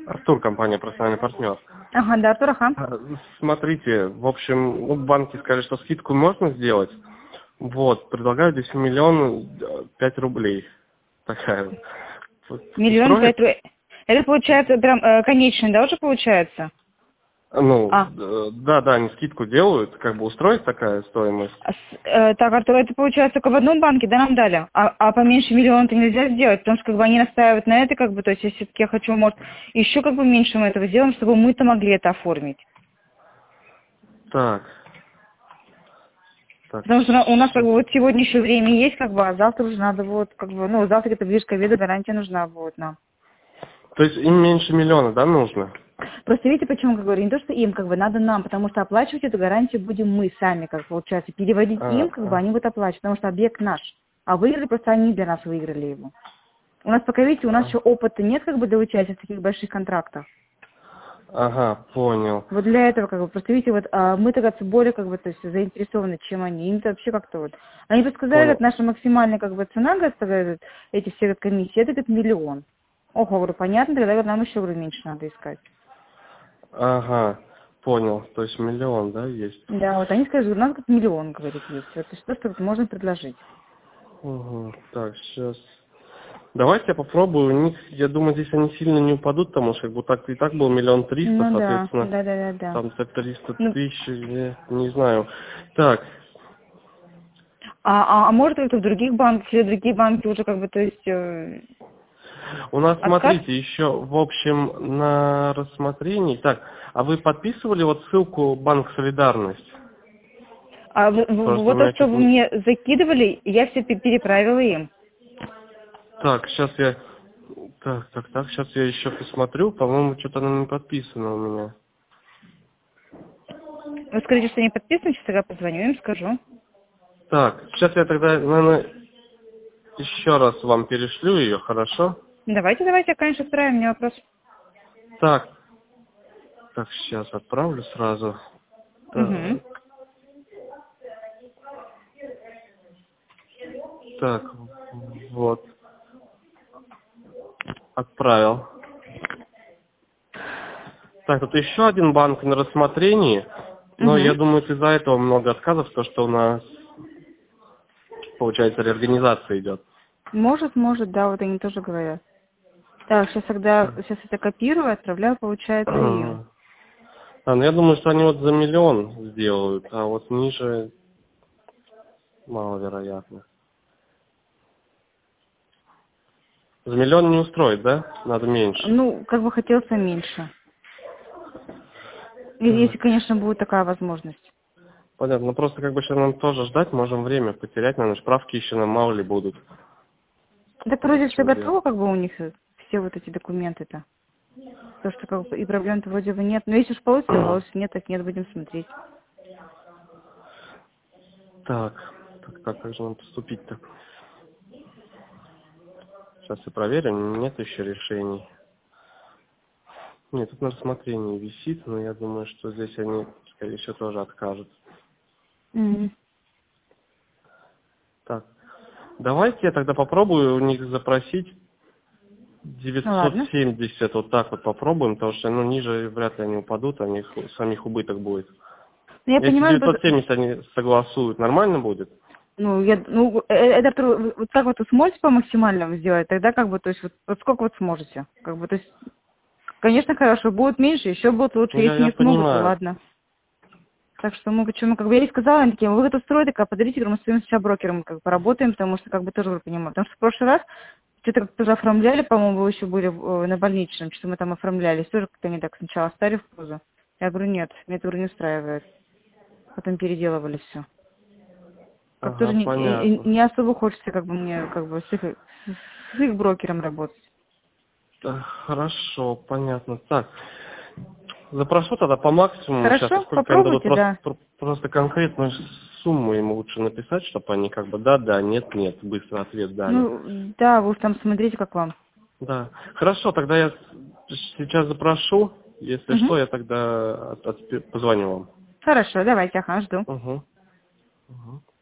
Артур, компания «Профессиональный партнер». Ага, да, Артур, ага. Смотрите, в общем, банки сказали, что скидку можно сделать. Вот, предлагаю здесь 1 005 000 рублей. Такая. Миллион Устроит? 5. Это получается прям конечный, да, уже получается? Ну, А, да, они скидку делают, как бы устроит такая стоимость. так, Артур, это получается только в одном банке, да, нам дали? А поменьше миллиона-то нельзя сделать, потому что как бы они настаивают на это, как бы, то есть если все-таки я хочу, может, еще как бы меньше мы этого сделаем, чтобы мы-то могли это оформить. Так. Потому что у нас как бы вот сегодня еще время есть, как бы, а завтра уже надо вот, как бы, ну, завтра это ближе к обеду, гарантия нужна будет нам. То есть им меньше миллиона, да, нужно? Просто видите, почему, как говорю, не то, что им, как бы, надо нам, потому что оплачивать эту гарантию будем мы сами, как получается. Переводить им, как бы, они будут оплачивать, потому что объект наш. А выиграли просто они для нас выиграли его. У нас пока, видите, у нас еще опыта нет, как бы, для участия в таких больших контрактах. Ага, понял. Вот для этого, как бы, просто видите, вот мы-то как-то более, как бы, то есть заинтересованы, чем они. Им-то вообще как-то вот. Они бы сказали, Понял. как наша максимальная, как бы, цена, говорят, эти все вот комиссии, это как 1 000 000. Ого, говорю, понятно, тогда говорю, нам еще, говорю, меньше надо искать. Ага, понял. То есть 1 000 000, да, есть? Да, вот они скажут, у нас как 1 000 000, говорит, есть. Вот что вот можно предложить. Угу. Так, сейчас. Давайте я попробую. У них, я думаю, здесь они сильно не упадут, потому что как бы так и так был 1 300 000, Ну да, соответственно, да. там 300 Ну, 000, не знаю. Так, а может это в других банках, или другие банки уже как бы, то есть, у нас, отказ? смотрите, еще, в общем, на рассмотрении. Так, а вы подписывали вот ссылку «Банк Солидарность»? А Просто у вот то, меня что что-то вы не... мне закидывали, я все переправила им. Так, сейчас я... Так, сейчас я еще посмотрю. По-моему, что-то оно не подписано у меня. Вы скажите, что не подписаны, сейчас я позвоню им, скажу. Так, сейчас я тогда, наверное, еще раз вам перешлю ее, хорошо? Давайте, я, конечно, отправим, не вопрос. Так, сейчас отправлю сразу. Угу. Так, вот, отправил. Так, тут еще один банк на рассмотрении, но я Угу. думаю, из-за этого много отказов, то, что у нас, получается, реорганизация идет. Может, да, вот они тоже говорят. Так, сейчас это копирую, отправляю, получается, им. Ага. Ну я думаю, что они вот за 1 000 000 сделают, а вот ниже маловероятно. За 1 000 000 не устроит, да? Надо меньше. Ну, как бы хотелось меньше. Если, Так, конечно, будет такая возможность. понятно. Ну просто как бы сейчас нам тоже ждать, можем время потерять, наверное, справки еще нам мало ли будут. Так Вот вроде в все чем дело. готово, как бы у них все вот эти документы-то. То, что как бы и проблем-то вроде бы нет. Но если уж получится, нет, так нет, будем смотреть. Так, как же нам поступить-то? Сейчас я проверю, нет еще решений. Нет, тут на рассмотрении висит, но я думаю, что здесь они, скорее всего, тоже откажут. Мгм. Так, давайте я тогда попробую у них запросить Ну ладно. 970, вот так вот попробуем, потому что, ниже вряд ли они упадут, у них самих убыток будет. Ну, я Если понимаю, 970 они согласуют, нормально будет? это вот так вот вы сможете по максимальному сделать, тогда как бы, то есть вот сколько вот сможете, как бы, то есть, конечно, хорошо, будет меньше, еще будет лучше, Ну, если я не смогут, то понимаю. ладно. Так что мы почему, как бы я ей сказала, они такие, вы это устроите, как подарите, говорю, мы с своим сейчас брокером как бы поработаем, потому что как бы тоже понимаю. Потому что в прошлый раз что-то как-то тоже оформляли, по-моему, вы еще были на больничном, что мы там оформлялись, тоже как-то они так сначала оставили в пузо. Я говорю, нет, меня это говорю, не устраивает. Потом переделывали все. Как тоже Ага, понятно. не особо хочется как бы мне как бы с их брокером работать. Так, хорошо, понятно. Так, запрошу тогда по максимуму сейчас, а Хорошо, сколько они дадут, попробуйте, да. просто конкретную сумму им лучше написать, чтобы они как бы да, нет, быстро ответ дали. Ну, да, вы уж там смотрите, как вам. Да. Хорошо, тогда я сейчас запрошу. Если Угу. что, я тогда позвоню вам. Хорошо, давайте, ага, жду. Угу. Угу.